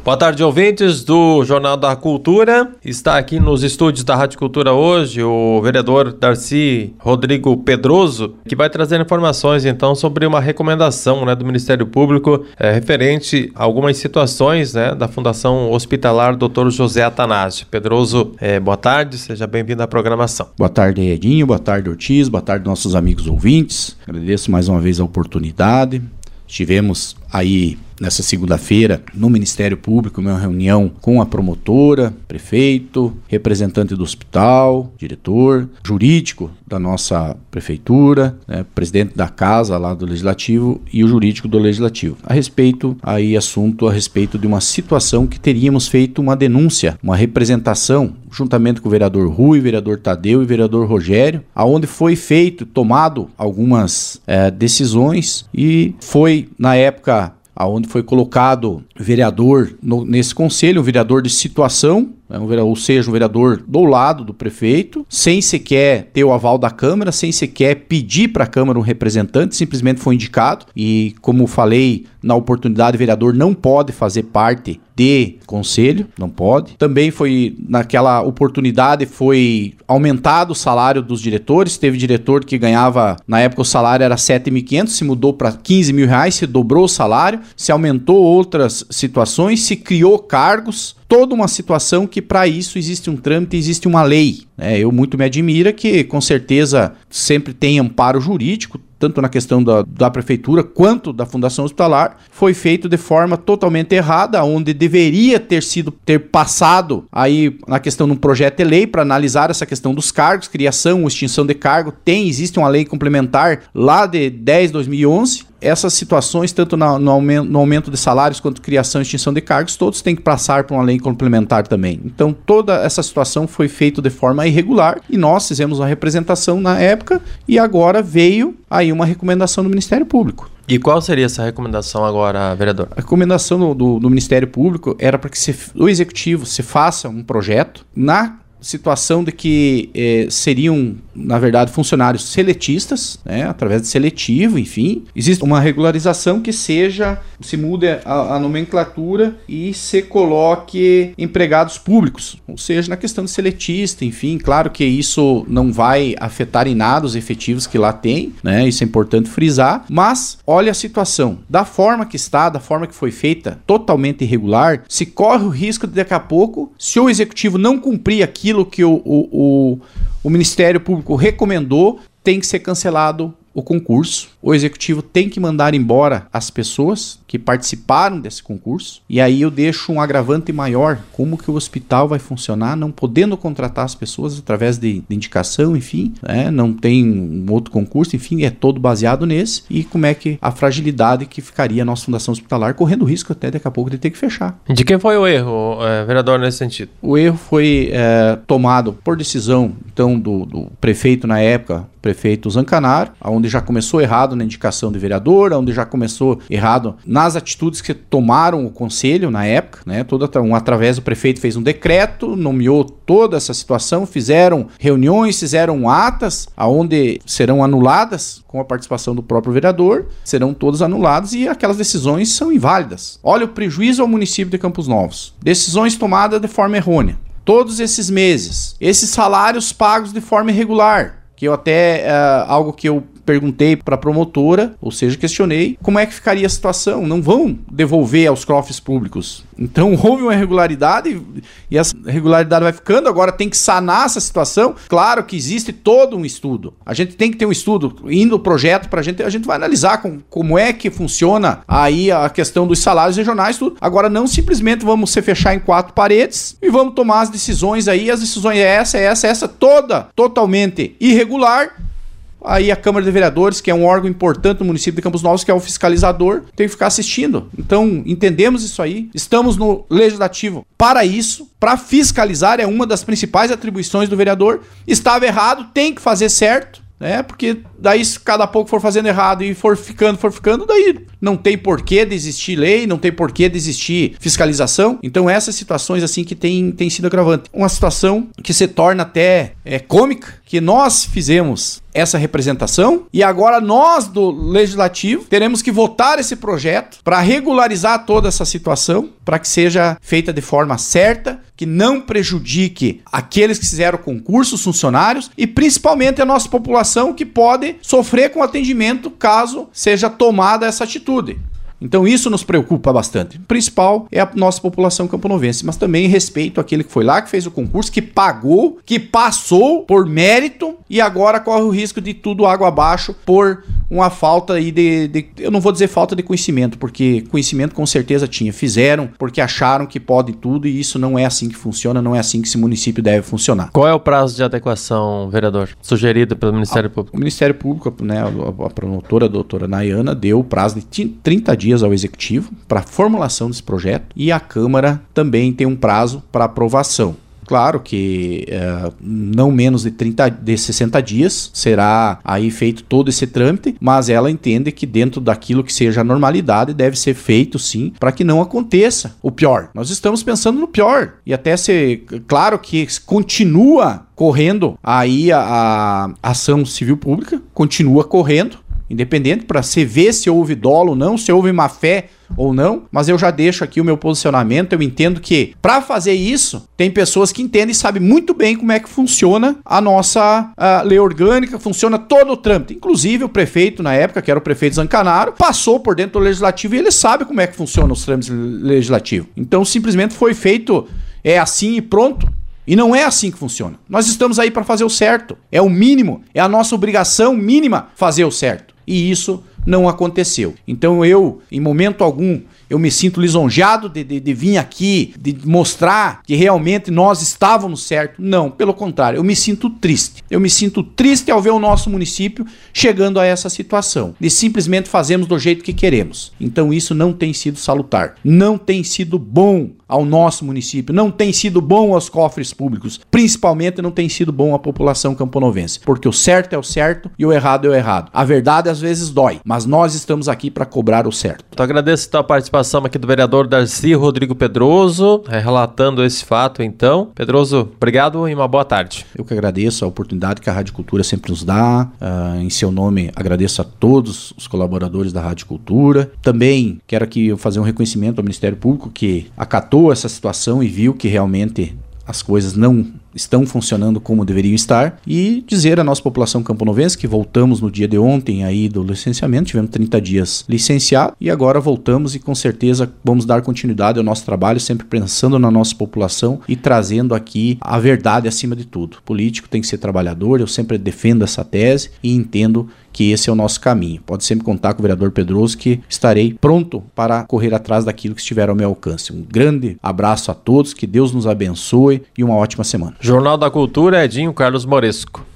Boa tarde, ouvintes do Jornal da Cultura. Está aqui nos estúdios da Rádio Cultura hoje o vereador Darcy Rodrigo Pedroso, que vai trazer informações então sobre uma recomendação, do Ministério Público referente a algumas situações da Fundação Hospitalar Dr. José Atanásio. Pedroso, boa tarde, seja bem-vindo à programação. Boa tarde, Edinho, boa tarde, Ortiz, boa tarde, nossos amigos ouvintes. Agradeço mais uma vez a oportunidade. Estivemos aí nessa segunda-feira no Ministério Público, uma reunião com a promotora, prefeito, representante do hospital, diretor, jurídico da nossa prefeitura, presidente da casa lá do Legislativo e o jurídico do Legislativo. A respeito de uma situação que teríamos feito uma denúncia, uma representação, juntamente com o vereador Rui, vereador Tadeu e vereador Rogério, aonde foi tomado algumas decisões e foi, na época, aonde foi colocado vereador nesse conselho, um vereador de situação, ou seja, um vereador do lado do prefeito, sem sequer ter o aval da Câmara, sem sequer pedir para a Câmara um representante, simplesmente foi indicado. E, como falei na oportunidade, o vereador não pode fazer parte de conselho, não pode. Também naquela oportunidade, foi aumentado o salário dos diretores. Teve diretor que ganhava, na época o salário era R$ 7.500, se mudou para R$ 15.000, se dobrou o salário, se aumentou outras situações, se criou cargos. Toda uma situação que para isso existe um trâmite, existe uma lei. Eu muito me admiro que com certeza sempre tem amparo jurídico, tanto na questão da prefeitura quanto da Fundação Hospitalar, foi feito de forma totalmente errada, onde deveria ter passado aí na questão de um projeto de lei para analisar essa questão dos cargos, criação ou extinção de cargo. Existe uma lei complementar lá de 10/2011. Essas situações, tanto no aumento de salários quanto criação e extinção de cargos, todos têm que passar por uma lei complementar também. Então, toda essa situação foi feita de forma irregular e nós fizemos uma representação na época e agora veio aí uma recomendação do Ministério Público. E qual seria essa recomendação agora, vereador? A recomendação do Ministério Público era para que o Executivo se faça um projeto na situação de que seriam, na verdade, funcionários seletistas, através de seletivo, enfim. Existe uma regularização que se mude a nomenclatura e se coloque empregados públicos, ou seja, na questão de seletista, enfim. Claro que isso não vai afetar em nada os efetivos que lá tem, isso é importante frisar, mas olha a situação, da forma que está, da forma que foi feita, totalmente irregular, se corre o risco de daqui a pouco, se o Executivo não cumprir aquilo que o Ministério Público recomendou, tem que ser cancelado o concurso. O Executivo tem que mandar embora as pessoas que participaram desse concurso. E aí eu deixo um agravante maior. Como que o hospital vai funcionar não podendo contratar as pessoas através de indicação, enfim. Não tem um outro concurso, enfim, é todo baseado nesse. E como é que a fragilidade que ficaria a nossa Fundação Hospitalar, correndo risco até daqui a pouco de ter que fechar. De quem foi o erro, vereador, nesse sentido? O erro foi tomado por decisão, então, do prefeito na época, prefeito Zancanaro, onde já começou errado na indicação de vereador, onde já começou errado nas atitudes que tomaram o conselho na época, através do prefeito fez um decreto, nomeou toda essa situação, fizeram reuniões, fizeram atas, onde serão anuladas com a participação do próprio vereador, serão todas anuladas e aquelas decisões são inválidas. Olha o prejuízo ao município de Campos Novos. Decisões tomadas de forma errônea. Todos esses meses, esses salários pagos de forma irregular, que eu até, algo que eu perguntei para a promotora, ou seja, questionei, como é que ficaria a situação? Não vão devolver aos cofres públicos. Então houve uma irregularidade e essa irregularidade vai ficando, agora tem que sanar essa situação. Claro que existe todo um estudo. A gente tem que ter um estudo, indo o projeto a gente vai analisar como é que funciona aí a questão dos salários regionais, tudo. Agora não simplesmente vamos se fechar em 4 paredes e vamos tomar as decisões aí, as decisões essa, toda totalmente irregular. Aí a Câmara de Vereadores, que é um órgão importante no município de Campos Novos, que é o fiscalizador, tem que ficar assistindo. Então, entendemos isso aí. Estamos no Legislativo para isso, para fiscalizar, é uma das principais atribuições do vereador. Estava errado, tem que fazer certo. né? Porque daí se cada pouco for fazendo errado e for ficando, daí não tem porquê de existir lei, não tem porquê de existir fiscalização. Então essas situações assim que tem sido agravante. Uma situação que se torna até cômica, que nós fizemos essa representação e agora nós do Legislativo teremos que votar esse projeto para regularizar toda essa situação, para que seja feita de forma certa, que não prejudique aqueles que fizeram o concurso, os funcionários e principalmente a nossa população que pode sofrer com atendimento caso seja tomada essa atitude. Então isso nos preocupa bastante. O principal é a nossa população camponovense, mas também respeito aquele que foi lá, que fez o concurso, que pagou, que passou por mérito e agora corre o risco de tudo água abaixo por uma falta aí eu não vou dizer falta de conhecimento, porque conhecimento com certeza tinha. Fizeram porque acharam que pode tudo e isso não é assim que funciona, não é assim que esse município deve funcionar. Qual é o prazo de adequação, vereador, sugerido pelo Ministério Público? O Ministério Público, né, a promotora, a doutora Nayana, deu o prazo de 30 dias ao Executivo para formulação desse projeto e a Câmara também tem um prazo para aprovação. Claro que não menos de 60 dias será aí feito todo esse trâmite, mas ela entende que dentro daquilo que seja a normalidade deve ser feito sim, para que não aconteça o pior. Nós estamos pensando no pior e até ser claro que continua correndo aí a ação civil pública, continua correndo, independente para se ver se houve dolo ou não, se houve má fé ou não, mas eu já deixo aqui o meu posicionamento. Eu entendo que para fazer isso tem pessoas que entendem e sabem muito bem como é que funciona a nossa lei orgânica, funciona todo o trâmite, inclusive o prefeito na época, que era o prefeito Zancanaro, passou por dentro do legislativo e ele sabe como é que funcionam os trâmites legislativos. Então simplesmente foi feito assim e pronto. E não é assim que funciona. Nós estamos aí para fazer o certo. É o mínimo, é a nossa obrigação mínima fazer o certo. E isso não aconteceu. Então eu, em momento algum, eu me sinto lisonjeado de vir aqui, de mostrar que realmente nós estávamos certos. Não, pelo contrário, eu me sinto triste. Eu me sinto triste ao ver o nosso município chegando a essa situação, de simplesmente fazermos do jeito que queremos. Então isso não tem sido salutar, não tem sido bom ao nosso município, não tem sido bom aos cofres públicos, principalmente não tem sido bom à população camponovense, porque o certo é o certo e o errado é o errado. A verdade às vezes dói, mas nós estamos aqui para cobrar o certo. Eu agradeço a participação aqui do vereador Darcy Rodrigo Pedroso, relatando esse fato então. Pedroso, obrigado e uma boa tarde. Eu que agradeço a oportunidade que a Rádio Cultura sempre nos dá. Em seu nome, agradeço a todos os colaboradores da Rádio Cultura. Também quero aqui fazer um reconhecimento ao Ministério Público que acatou essa situação e viu que realmente as coisas não estão funcionando como deveriam estar, e dizer à nossa população camponovense que voltamos no dia de ontem aí do licenciamento, tivemos 30 dias licenciado e agora voltamos e com certeza vamos dar continuidade ao nosso trabalho, sempre pensando na nossa população e trazendo aqui a verdade acima de tudo. O político tem que ser trabalhador, eu sempre defendo essa tese e entendo que esse é o nosso caminho. Pode sempre contar com o vereador Pedroso que estarei pronto para correr atrás daquilo que estiver ao meu alcance. Um grande abraço a todos, que Deus nos abençoe e uma ótima semana. Jornal da Cultura, Edinho Carlos Moresco.